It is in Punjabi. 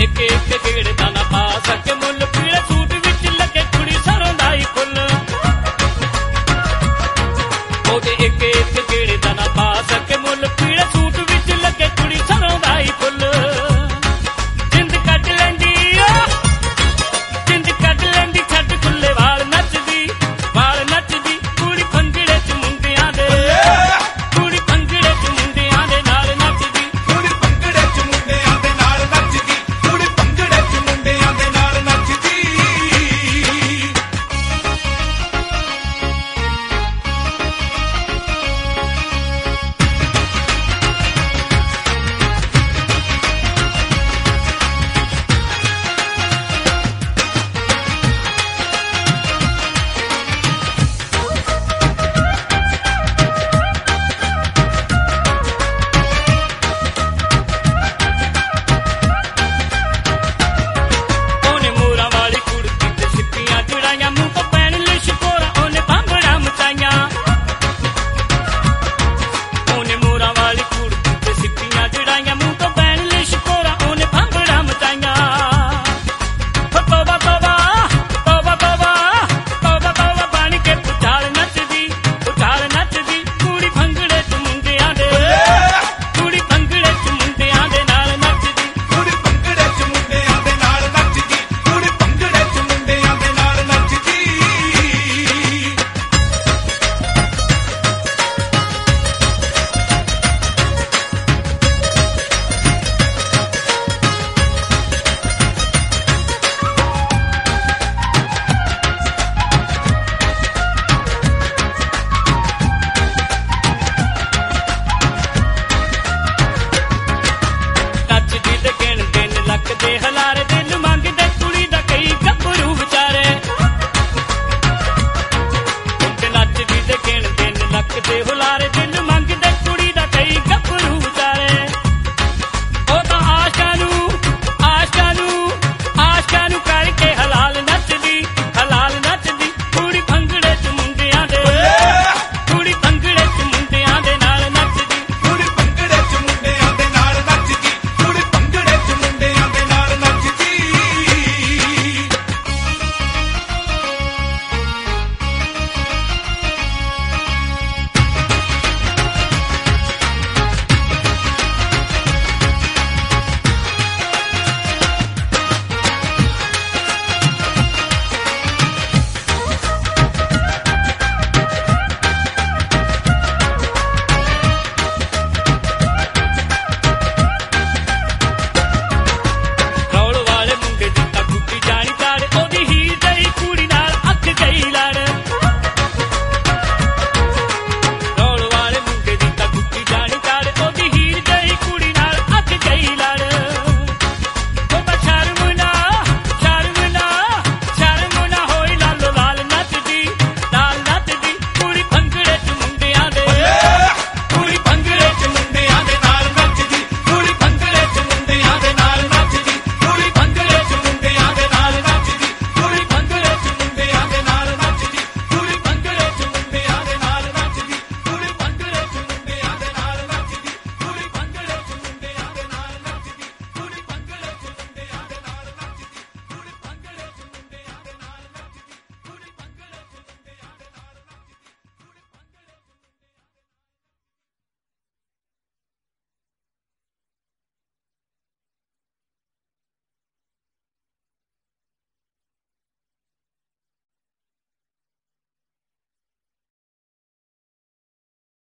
ਇੱਕ ਇੱਕ ਗੇੜ ਦਾ ਨਾ ਪਾ ਸਕੇ ਮੁੱਲ ਪੀਲੇ ਸੂਟ ਵਿੱਚ ਲੱਗੇ ਕੁੜੀ ਸਰੋਂ ਦਾ ਹੀ ਫੁੱਲ ਉਹਦੇ ਇੱਕ ਇੱਕ ਗੇੜ ਦਾ ਨਾ ਪਾ ਸਕੇ ਮੁੱਲ ਪੀਲੇ ਸੂਟ ਵਿੱਚ ਲੱਗੇ ਕੁੜੀ ਸਰੋਂ ਦਾ ਹੀ ਫੁੱਲ ਜਿੰਦ ਕੱਢ ਲੈਂਦੀ ਛੱਡ ਖੁੱਲੇ ਵਾਲ ਨੱਚਦੀ ਕੁੜੀ ਭੰਗੜੇ ਚ ਮੁੰਡਿਆਂ ਦੇ ਨਾਲ ਨੱਚਦੀ ਕੁੜੀ ਭੰਗੜੇ ਚ ਮੁੰਡਿਆਂ ਦੇ ਨਾਲ ਨੱਚਦੀ ਕੁੜੀ ਭੰਗੜੇ ਚ ਮੁੰਡਿਆਂ ਦੇ ਨਾਲ ਨੱਚਦੀ ਉਹਨੇ ਮੋਰਾਂ ਵਾਲੀ ਕੁੜਤੀ ਤੇ ਸਿੱਪੀਆਂ ਜੜਾਈਆਂ ਮੂੰਹ ਤੋਂ ਪੈਣ ਲਿਸ਼ਕੋਰਾ ਉਹਨੇ ਭਾਂਬੜਾਂ ਮਚਾਈਆਂ ਉਹਨੇ ਮੋਰਾਂ ਵਾਲੀ ਕੁੜਤੀ ਤੇ ਸਿੱਪੀਆਂ ਜੜਾਈਆਂ ਮੂੰਹ ਤੋਂ ਪੈਣ ਲਿਸ਼ਕੋਰਾ ਉਹਨੇ ਭਾਂਬੜਾਂ ਮਚਾਈਆਂ ਤੋਬਾ ਤੋਬਾ ਤੋਬਾ ਤੋਬਾ ਤੋਬਾ ਤੋਬਾ ਬਣ ਕੇ ਪੁਚਾਲ ਨੱਚਦੀ ਕੁੜੀ ਭੰਗੜੇ ਚ ਮੁੰਡਿਆਂ ਦੇ ਨਾਲ ਨੱਚਦੀ ਕੁੜੀ ਭੰਗੜੇ ਚ ਮੁੰਡਿਆਂ ਦੇ ਨਾਲ ਨੱਚਦੀ ਕੁੜੀ ਭੰਗੜੇ ਚ ਮੁੰਡਿਆਂ ਦੇ ਨਾਲ ਨੱਚਦੀ ਨੱਚਦੀ ਤੇ ਗਿਣ 3 ਲੱਖ ਦੇ ਹਲਾਰੇ